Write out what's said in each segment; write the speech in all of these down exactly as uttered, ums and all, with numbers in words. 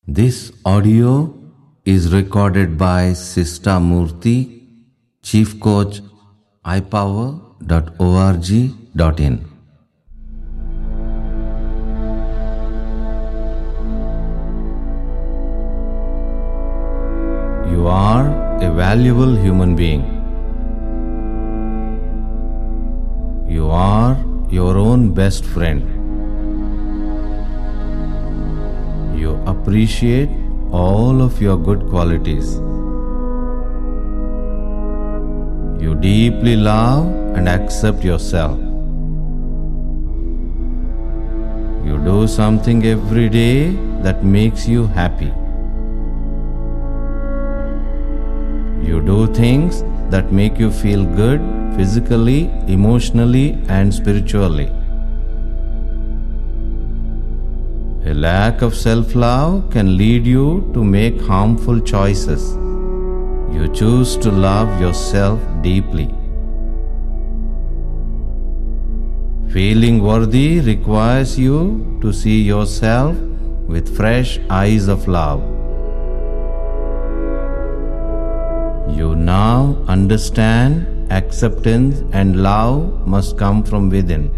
This audio is recorded by Sista Murthy, Chief Coach, i power dot org dot in. You are a valuable human being. You are your own best friend. You appreciate all of your good qualities. You deeply love and accept yourself. You do something every day that makes you happy. You do things that make you feel good physically, emotionally, and spiritually. A lack of self-love can lead you to make harmful choices. You choose to love yourself deeply. Feeling worthy requires you to see yourself with fresh eyes of love. You now understand acceptance and love must come from within.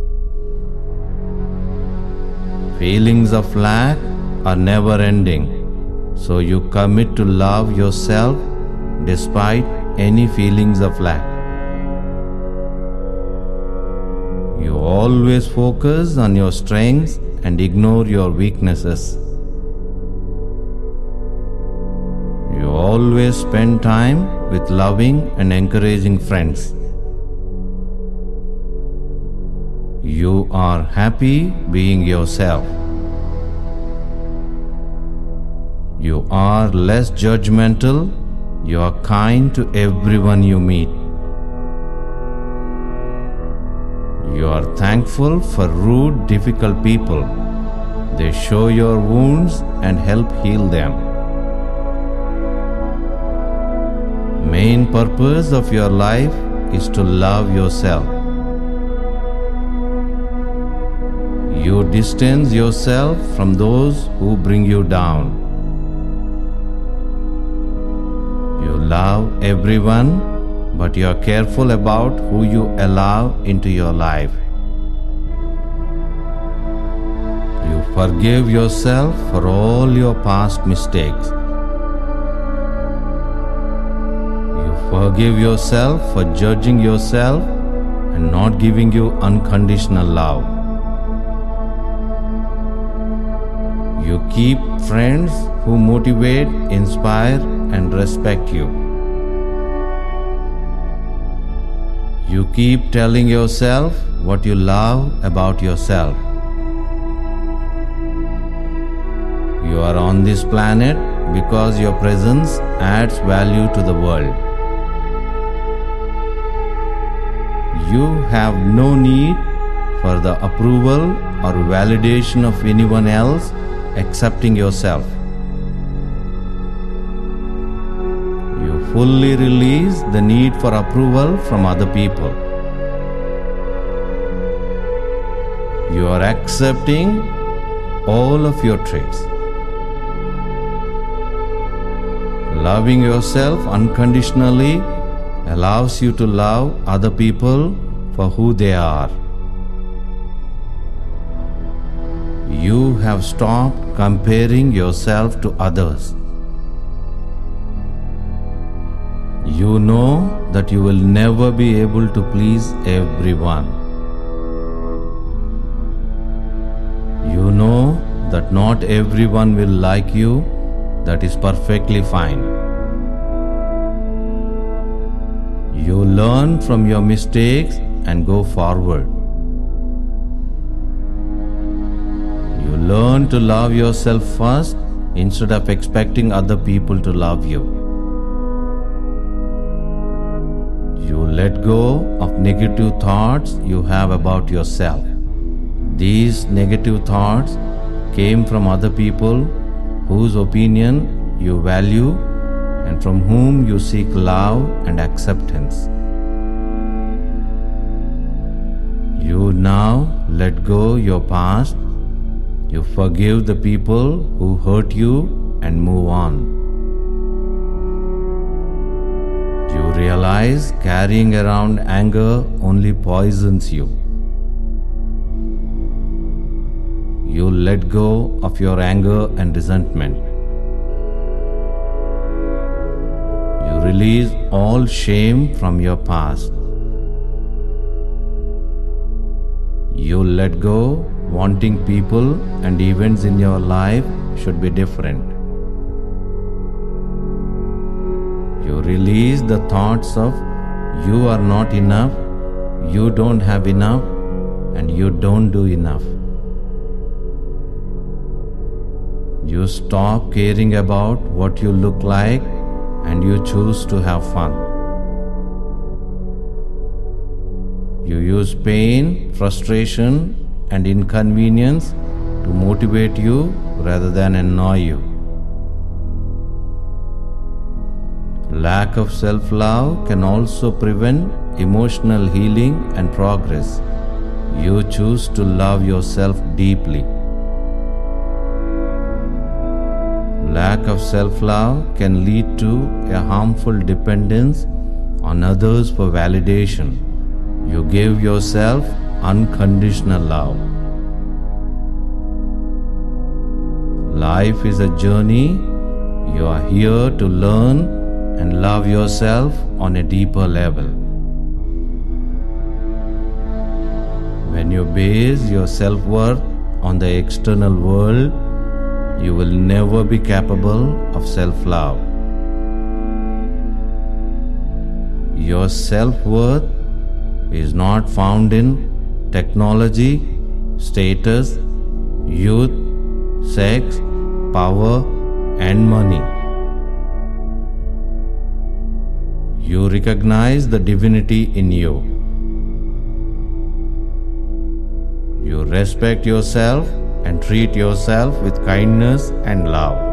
Feelings of lack are never ending, so you commit to love yourself despite any feelings of lack. You always focus on your strengths and ignore your weaknesses. You always spend time with loving and encouraging friends. You are happy being yourself. You are less judgmental. You are kind to everyone you meet. You are thankful for rude, difficult people. They show your wounds and help heal them. Main purpose of your life is to love yourself. You distance yourself from those who bring you down. You love everyone, but you are careful about who you allow into your life. You forgive yourself for all your past mistakes. You forgive yourself for judging yourself and not giving you unconditional love. You keep friends who motivate, inspire, and respect you. You keep telling yourself what you love about yourself. You are on this planet because your presence adds value to the world. You have no need for the approval or validation of anyone else excepting yourself. You fully release the need for approval from other people. You are accepting all of your traits. Loving yourself unconditionally allows you to love other people for who they are. You have stopped comparing yourself to others. You know that you will never be able to please everyone. You know that not everyone will like you. That is perfectly fine. You learn from your mistakes and go forward. You learn to love yourself first instead of expecting other people to love you. You let go of negative thoughts you have about yourself. These negative thoughts came from other people whose opinion you value and from whom you seek love and acceptance. You now let go your past. You forgive the people who hurt you and move on. You realize carrying around anger only poisons you. You let go of your anger and resentment. You release all shame from your past. You let go wanting people and events in your life should be different. You release the thoughts of you are not enough, you don't have enough, and you don't do enough. You stop caring about what you look like and you choose to have fun. You use pain, frustration, and inconvenience to motivate you rather than annoy you. Lack of self-love can also prevent emotional healing and progress. You choose to love yourself deeply. Lack of self-love can lead to a harmful dependence on others for validation. You give yourself unconditional love. Life is a journey. You are here to learn and love yourself on a deeper level. When you base your self-worth on the external world, you will never be capable of self-love. Your self-worth is not found in technology, status, youth, sex, power, and money. You recognize the divinity in you. You respect yourself and treat yourself with kindness and love.